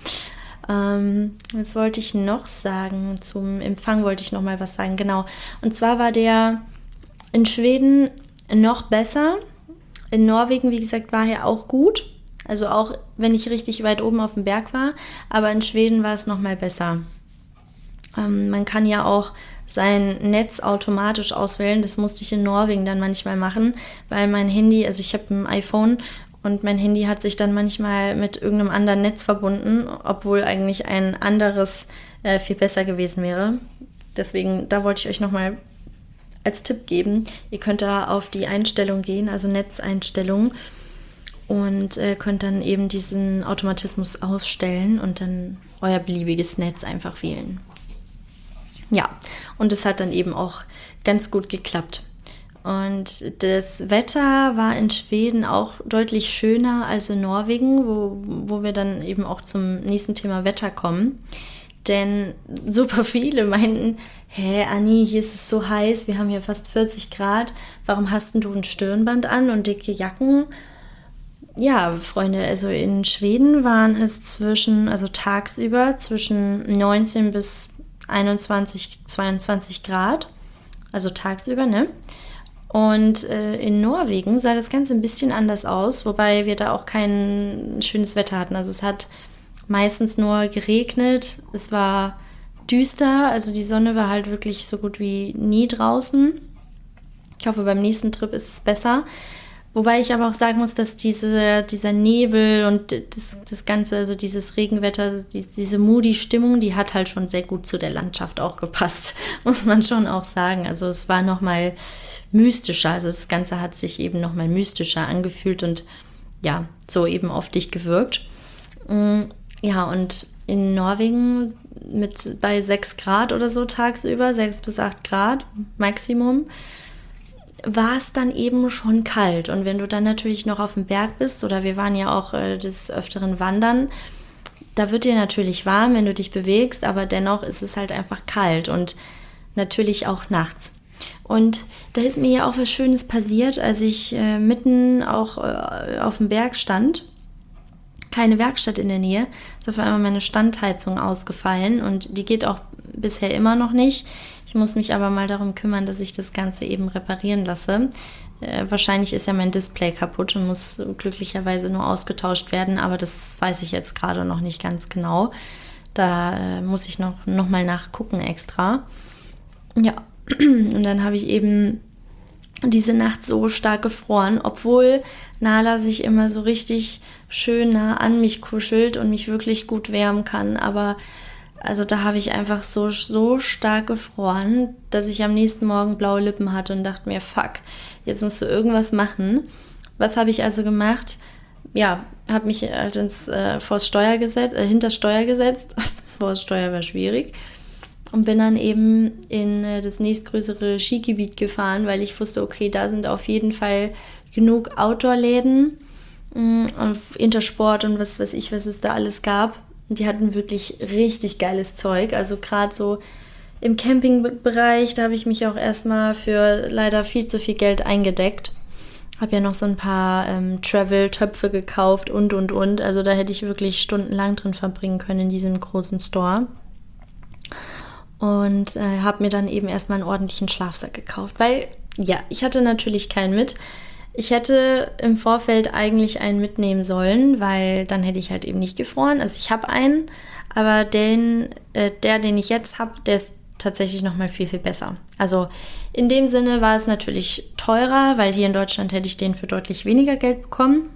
Speaker 1: Was wollte ich noch sagen? Zum Empfang wollte ich noch mal was sagen. Genau. Und zwar war der in Schweden noch besser. In Norwegen, wie gesagt, war er auch gut. Also auch, wenn ich richtig weit oben auf dem Berg war. Aber in Schweden war es noch mal besser. Man kann ja auch sein Netz automatisch auswählen. Das musste ich in Norwegen dann manchmal machen, weil mein Handy, also ich habe ein iPhone und mein Handy hat sich dann manchmal mit irgendeinem anderen Netz verbunden, obwohl eigentlich ein anderes viel besser gewesen wäre. Deswegen, da wollte ich euch nochmal als Tipp geben, ihr könnt da auf die Einstellung gehen, also Netzeinstellungen und könnt dann eben diesen Automatismus ausstellen und dann euer beliebiges Netz einfach wählen. Ja, und es hat dann eben auch ganz gut geklappt. Und das Wetter war in Schweden auch deutlich schöner als in Norwegen, wo wir dann eben auch zum nächsten Thema Wetter kommen. Denn super viele meinten, hä, Anni, hier ist es so heiß, wir haben hier fast 40 Grad, warum hast denn du ein Stirnband an und dicke Jacken? Ja, Freunde, also in Schweden waren es tagsüber zwischen 19 bis 21, 22 Grad, also tagsüber, ne? Und in Norwegen sah das Ganze ein bisschen anders aus, wobei wir da auch kein schönes Wetter hatten. Also es hat meistens nur geregnet, es war düster, also die Sonne war halt wirklich so gut wie nie draußen. Ich hoffe, beim nächsten Trip ist es besser. Wobei ich aber auch sagen muss, dass dieser Nebel und das Ganze, also dieses Regenwetter, diese moody Stimmung, die hat halt schon sehr gut zu der Landschaft auch gepasst, muss man schon auch sagen. Also es war nochmal mystischer, also das Ganze hat sich eben nochmal mystischer angefühlt und ja, so eben auf dich gewirkt. Ja, und in Norwegen bei 6 Grad oder so tagsüber, 6 bis 8 Grad Maximum, war es dann eben schon kalt. Und wenn du dann natürlich noch auf dem Berg bist, oder wir waren ja auch des Öfteren wandern, da wird dir natürlich warm, wenn du dich bewegst, aber dennoch ist es halt einfach kalt und natürlich auch nachts. Und da ist mir ja auch was Schönes passiert, als ich mitten auch auf dem Berg stand. Keine Werkstatt in der Nähe, ist auf einmal meine Standheizung ausgefallen und die geht auch bisher immer noch nicht. Ich muss mich aber mal darum kümmern, dass ich das Ganze eben reparieren lasse. Wahrscheinlich ist ja mein Display kaputt und muss glücklicherweise nur ausgetauscht werden, aber das weiß ich jetzt gerade noch nicht ganz genau. Da muss ich noch mal nachgucken extra. Ja, und dann habe ich eben diese Nacht so stark gefroren, obwohl Nala sich immer so richtig schön nah an mich kuschelt und mich wirklich gut wärmen kann. Aber also da habe ich einfach so stark gefroren, dass ich am nächsten Morgen blaue Lippen hatte und dachte mir, fuck, jetzt musst du irgendwas machen. Was habe ich also gemacht? Ja, habe mich halt hinters Steuer gesetzt. Vors Steuer war schwierig. Und bin dann eben in das nächstgrößere Skigebiet gefahren, weil ich wusste, okay, da sind auf jeden Fall genug Outdoor-Läden, Intersport und was weiß ich, was es da alles gab. Und die hatten wirklich richtig geiles Zeug. Also gerade so im Campingbereich, da habe ich mich auch erstmal für leider viel zu viel Geld eingedeckt. Habe ja noch so ein paar Travel-Töpfe gekauft und. Also da hätte ich wirklich stundenlang drin verbringen können in diesem großen Store. Und habe mir dann eben erstmal einen ordentlichen Schlafsack gekauft, weil, ja, ich hatte natürlich keinen mit. Ich hätte im Vorfeld eigentlich einen mitnehmen sollen, weil dann hätte ich halt eben nicht gefroren. Also ich habe einen, aber den ich jetzt habe, der ist tatsächlich nochmal viel, viel besser. Also in dem Sinne war es natürlich teurer, weil hier in Deutschland hätte ich den für deutlich weniger Geld bekommen.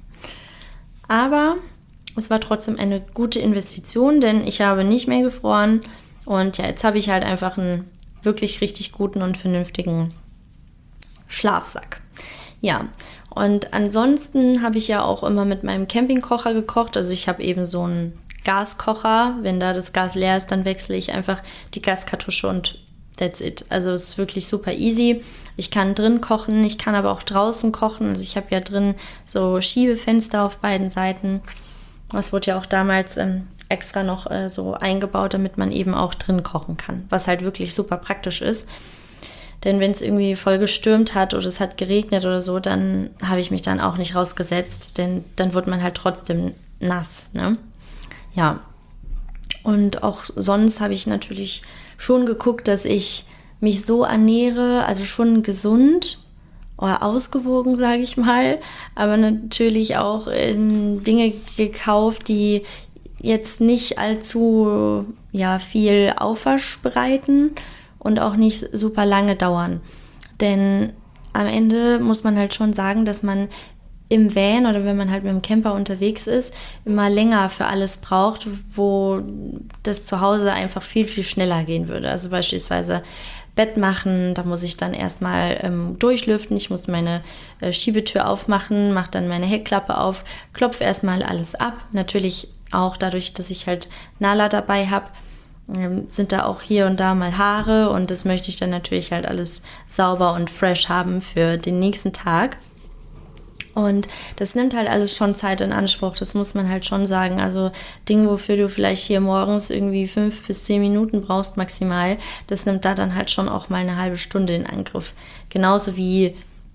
Speaker 1: Aber es war trotzdem eine gute Investition, denn ich habe nicht mehr gefroren. Und ja, jetzt habe ich halt einfach einen wirklich richtig guten und vernünftigen Schlafsack. Ja, und ansonsten habe ich ja auch immer mit meinem Campingkocher gekocht. Also ich habe eben so einen Gaskocher. Wenn da das Gas leer ist, dann wechsle ich einfach die Gaskartusche und that's it. Also es ist wirklich super easy. Ich kann drin kochen, ich kann aber auch draußen kochen. Also ich habe ja drin so Schiebefenster auf beiden Seiten. Das wurde ja auch damals extra noch so eingebaut, damit man eben auch drin kochen kann, was halt wirklich super praktisch ist. Denn wenn es irgendwie voll gestürmt hat oder es hat geregnet oder so, dann habe ich mich dann auch nicht rausgesetzt, denn dann wird man halt trotzdem nass, ne? Ja, und auch sonst habe ich natürlich schon geguckt, dass ich mich so ernähre, also schon gesund oder ausgewogen, sage ich mal, aber natürlich auch Dinge gekauft, die jetzt nicht allzu viel Aufwasch bereiten und auch nicht super lange dauern. Denn am Ende muss man halt schon sagen, dass man im Van oder wenn man halt mit dem Camper unterwegs ist, immer länger für alles braucht, wo das zu Hause einfach viel, viel schneller gehen würde. Also beispielsweise Bett machen, da muss ich dann erstmal durchlüften, ich muss meine Schiebetür aufmachen, mache dann meine Heckklappe auf, klopfe erstmal alles ab. Natürlich auch dadurch, dass ich halt Nala dabei habe, sind da auch hier und da mal Haare und das möchte ich dann natürlich halt alles sauber und fresh haben für den nächsten Tag. Und das nimmt halt alles schon Zeit in Anspruch, das muss man halt schon sagen. Also Dinge, wofür du vielleicht hier morgens irgendwie 5 bis 10 Minuten brauchst maximal, das nimmt da dann halt schon auch mal eine halbe Stunde in Angriff. Genauso wie,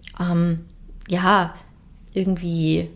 Speaker 1: irgendwie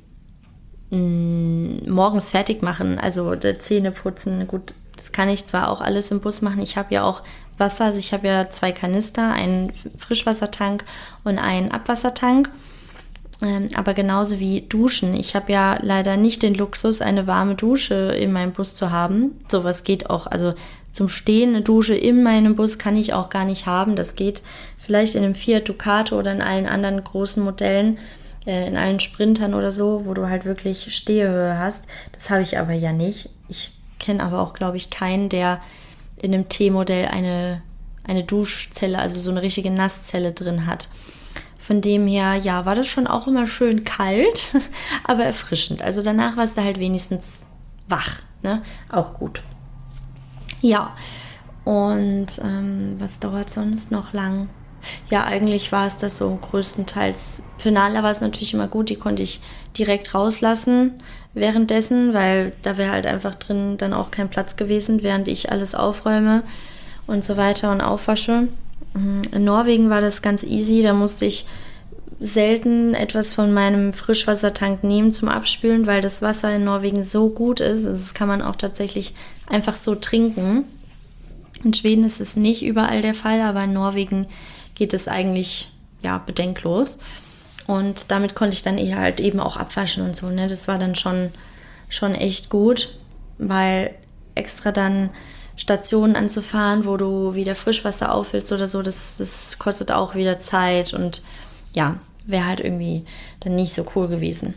Speaker 1: morgens fertig machen, also Zähne putzen. Gut, das kann ich zwar auch alles im Bus machen, ich habe ja auch Wasser, also ich habe ja 2 Kanister, einen Frischwassertank und einen Abwassertank. Aber genauso wie Duschen. Ich habe ja leider nicht den Luxus, eine warme Dusche in meinem Bus zu haben. Sowas geht auch, also zum Stehen eine Dusche in meinem Bus kann ich auch gar nicht haben. Das geht vielleicht in einem Fiat Ducato oder in allen anderen großen Modellen, in allen Sprintern oder so, wo du halt wirklich Stehhöhe hast. Das habe ich aber ja nicht. Ich kenne aber auch, glaube ich, keinen, der in einem T-Modell eine Duschzelle, also so eine richtige Nasszelle drin hat. Von dem her, ja, war das schon auch immer schön kalt, aber erfrischend. Also danach warst du halt wenigstens wach, ne? Auch gut. Ja, und was dauert sonst noch lang? Ja, eigentlich war es das so größtenteils. Für Nala war es natürlich immer gut, die konnte ich direkt rauslassen währenddessen, weil da wäre halt einfach drin dann auch kein Platz gewesen, während ich alles aufräume und so weiter und aufwasche. In Norwegen war das ganz easy, da musste ich selten etwas von meinem Frischwassertank nehmen zum Abspülen, weil das Wasser in Norwegen so gut ist. Also das kann man auch tatsächlich einfach so trinken. In Schweden ist es nicht überall der Fall, aber in Norwegen geht es eigentlich bedenklos. Und damit konnte ich dann eher halt eben auch abwaschen und so. Ne? Das war dann schon echt gut, weil extra dann Stationen anzufahren, wo du wieder Frischwasser auffüllst oder so, das kostet auch wieder Zeit und ja, wäre halt irgendwie dann nicht so cool gewesen.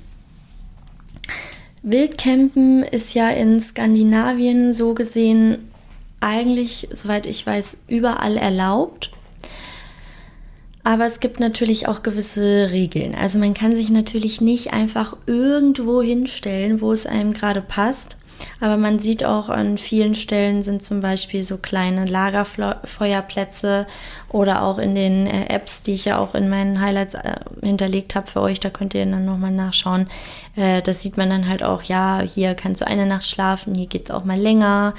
Speaker 1: Wildcampen ist ja in Skandinavien so gesehen eigentlich, soweit ich weiß, überall erlaubt. Aber es gibt natürlich auch gewisse Regeln. Also man kann sich natürlich nicht einfach irgendwo hinstellen, wo es einem gerade passt. Aber man sieht auch an vielen Stellen sind zum Beispiel so kleine Lagerfeuerplätze oder auch in den Apps, die ich ja auch in meinen Highlights hinterlegt habe für euch, da könnt ihr dann nochmal nachschauen. Das sieht man dann halt auch, ja, hier kannst du eine Nacht schlafen, hier geht es auch mal länger.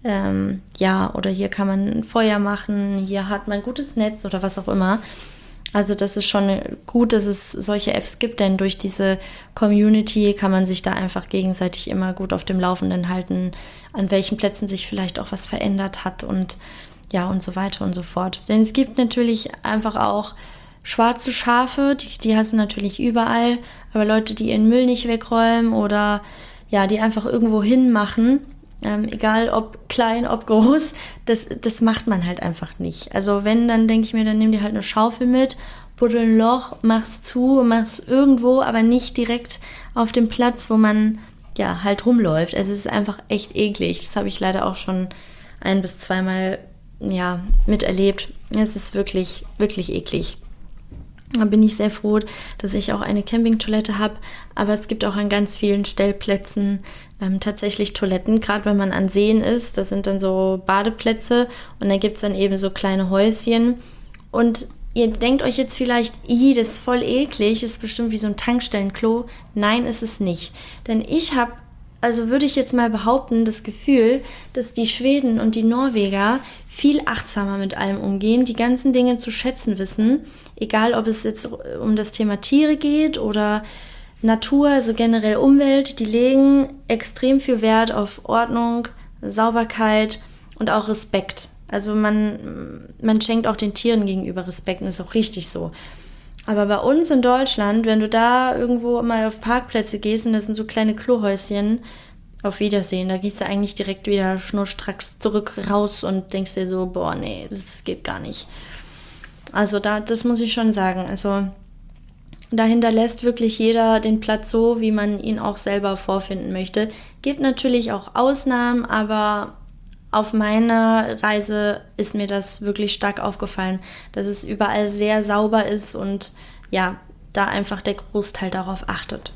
Speaker 1: Oder hier kann man ein Feuer machen, hier hat man ein gutes Netz oder was auch immer. Also das ist schon gut, dass es solche Apps gibt, denn durch diese Community kann man sich da einfach gegenseitig immer gut auf dem Laufenden halten, an welchen Plätzen sich vielleicht auch was verändert hat und ja und so weiter und so fort. Denn es gibt natürlich einfach auch schwarze Schafe, die hast du natürlich überall, aber Leute, die ihren Müll nicht wegräumen oder ja, die einfach irgendwo hinmachen, egal ob klein, ob groß, das macht man halt einfach nicht. Also wenn, dann denke ich mir, dann nimm dir halt eine Schaufel mit, buddel ein Loch, mach's zu, mach's irgendwo, aber nicht direkt auf dem Platz, wo man ja halt rumläuft. Also es ist einfach echt eklig. Das habe ich leider auch schon 1- bis 2-mal miterlebt. Es ist wirklich, wirklich eklig. Da bin ich sehr froh, dass ich auch eine Campingtoilette habe, aber es gibt auch an ganz vielen Stellplätzen tatsächlich Toiletten, gerade wenn man an Seen ist, das sind dann so Badeplätze und da gibt es dann eben so kleine Häuschen und ihr denkt euch jetzt vielleicht, das ist voll eklig, ist bestimmt wie so ein Tankstellenklo. Nein, ist es nicht, denn ich habe, also würde ich jetzt mal behaupten, das Gefühl, dass die Schweden und die Norweger viel achtsamer mit allem umgehen, die ganzen Dinge zu schätzen wissen, egal ob es jetzt um das Thema Tiere geht oder Natur, also generell Umwelt, die legen extrem viel Wert auf Ordnung, Sauberkeit und auch Respekt. Also man schenkt auch den Tieren gegenüber Respekt und das ist auch richtig so. Aber bei uns in Deutschland, wenn du da irgendwo mal auf Parkplätze gehst und das sind so kleine Klohäuschen, auf Wiedersehen, da gehst du eigentlich direkt wieder schnurstracks zurück raus und denkst dir so, boah, nee, das geht gar nicht. Also das muss ich schon sagen. Also da hinterlässt wirklich jeder den Platz so, wie man ihn auch selber vorfinden möchte. Gibt natürlich auch Ausnahmen, aber auf meiner Reise ist mir das wirklich stark aufgefallen, dass es überall sehr sauber ist und ja, da einfach der Großteil darauf achtet.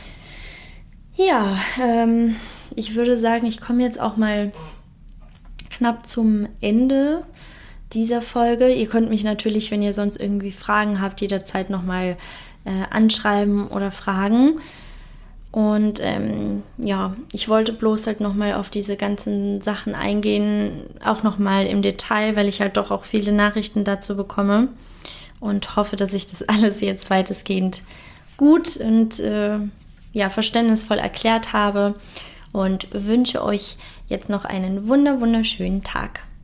Speaker 1: Ja, ich würde sagen, ich komme jetzt auch mal knapp zum Ende dieser Folge. Ihr könnt mich natürlich, wenn ihr sonst irgendwie Fragen habt, jederzeit nochmal anschreiben oder fragen. Und ich wollte bloß halt nochmal auf diese ganzen Sachen eingehen, auch nochmal im Detail, weil ich halt doch auch viele Nachrichten dazu bekomme und hoffe, dass ich das alles jetzt weitestgehend gut und verständnisvoll erklärt habe und wünsche euch jetzt noch einen wunderschönen Tag.